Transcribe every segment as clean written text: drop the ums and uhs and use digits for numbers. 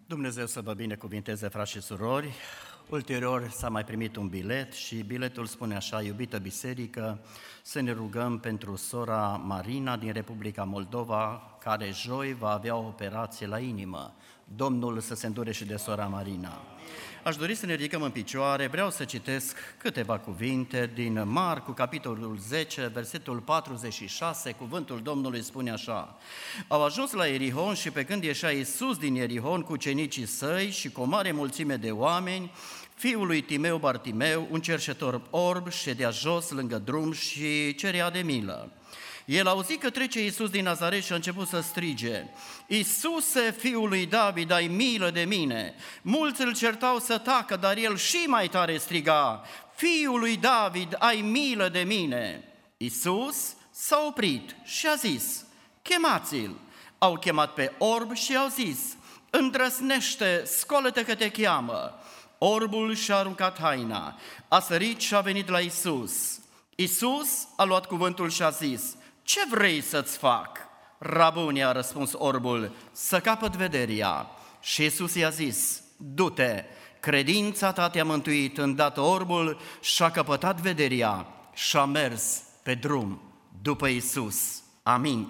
Dumnezeu să vă binecuvinteze, frați și surori. Ulterior s-a mai primit un bilet și biletul spune așa: iubită biserică, să ne rugăm pentru sora Marina din Republica Moldova, care joi va avea o operație la inimă. Domnul să se îndure și de sora Marina. Aș dori să ne ridicăm în picioare, vreau să citesc câteva cuvinte din Marcu, capitolul 10, versetul 46, cuvântul Domnului spune așa: Au ajuns la Ierihon și pe când ieșea Iisus din Ierihon cu ucenicii săi și cu o mare mulțime de oameni, fiul lui Timeu Bartimeu, un cerșetor orb, ședea jos lângă drum și cerea de milă. El auzi că trece Iisus din Nazaret și a început să strige: Iisuse, fiul lui David, ai milă de mine! Mulți îl certau să tacă, dar el și mai tare striga: Fiul lui David, ai milă de mine! Iisus s-a oprit și a zis: Chemați-l! Au chemat pe orb și au zis: Îndrăznește, scoală-te că te cheamă! Orbul și-a aruncat haina, a sărit și a venit la Iisus. Iisus a luat cuvântul și a zis: Ce vrei să-ți fac? Rabuni, a răspuns orbul, să capăt vederea. Și Iisus i-a zis: Du-te, credința ta te-a mântuit. Îndată orbul și-a căpătat vederea și a mers pe drum după Iisus. Amin.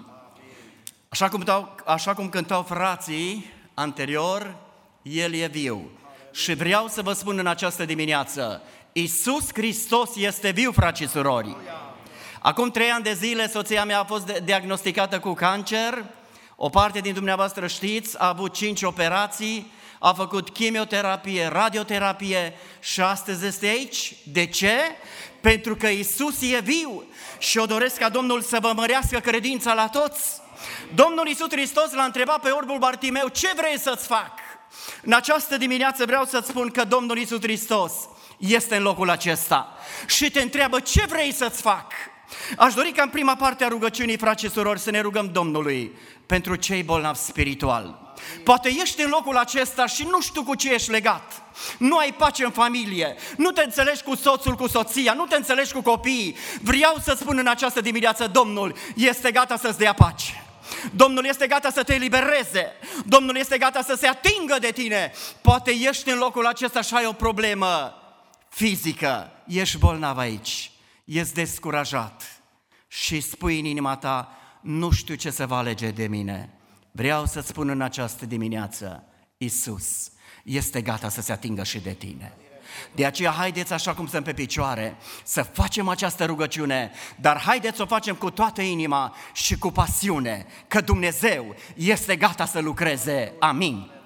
Așa cum cântau frații anterior, El e viu. Și vreau să vă spun în această dimineață: Iisus Hristos este viu, frați și surori. Acum 3 ani de zile soția mea a fost diagnosticată cu cancer. O parte din dumneavoastră știți, a avut 5 operații, a făcut chimioterapie, radioterapie și astăzi este aici. De ce? Pentru că Iisus e viu și eu doresc ca Domnul să vă mărească credința la toți. Domnul Iisus Hristos l-a întrebat pe orbul Bartimeu: ce vrei să-ți fac? În această dimineață vreau să-ți spun că Domnul Iisus Hristos este în locul acesta și te întreabă: ce vrei să-ți fac? Aș dori ca în prima parte a rugăciunii, frați și surori, să ne rugăm Domnului pentru cei bolnavi spiritual. Poate ești în locul acesta și nu știu cu ce ești legat. Nu ai pace în familie, nu te înțelegi cu soțul, cu soția, nu te înțelegi cu copiii. Vreau să spun în această dimineață: Domnul este gata să-ți dea pace. Domnul este gata să te elibereze. Domnul este gata să se atingă de tine. Poate ești în locul acesta și ai o problemă fizică, ești bolnav aici, ești descurajat și spui în inima ta: nu știu ce să va alege de mine. Vreau să-ți spun în această dimineață: Iisus este gata să se atingă și de tine. De aceea haideți, așa cum sunt pe picioare, să facem această rugăciune, dar haideți să o facem cu toată inima și cu pasiune, că Dumnezeu este gata să lucreze. Amin.